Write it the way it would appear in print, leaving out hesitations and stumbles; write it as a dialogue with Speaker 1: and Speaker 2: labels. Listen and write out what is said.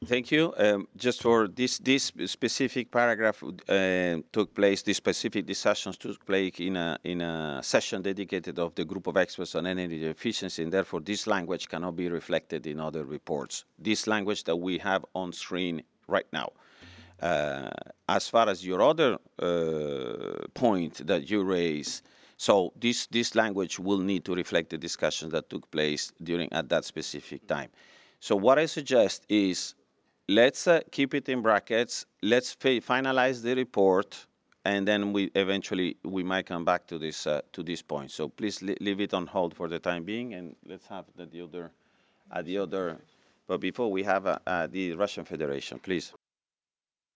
Speaker 1: Thank you. Just for this specific paragraph took place. This specific discussions took place in a session dedicated of the group of experts on energy efficiency, and therefore this language cannot be reflected in other reports. This language that we have on screen right now. Uh, as far as your other point that you raise, so this language will need to reflect the discussions that took place during at that specific time. So what I suggest is let's keep it in brackets. Let's finalize the report, and then we eventually we might come back to this point. So please leave it on hold for the time being, and let's have the other. But before we have the Russian Federation, please.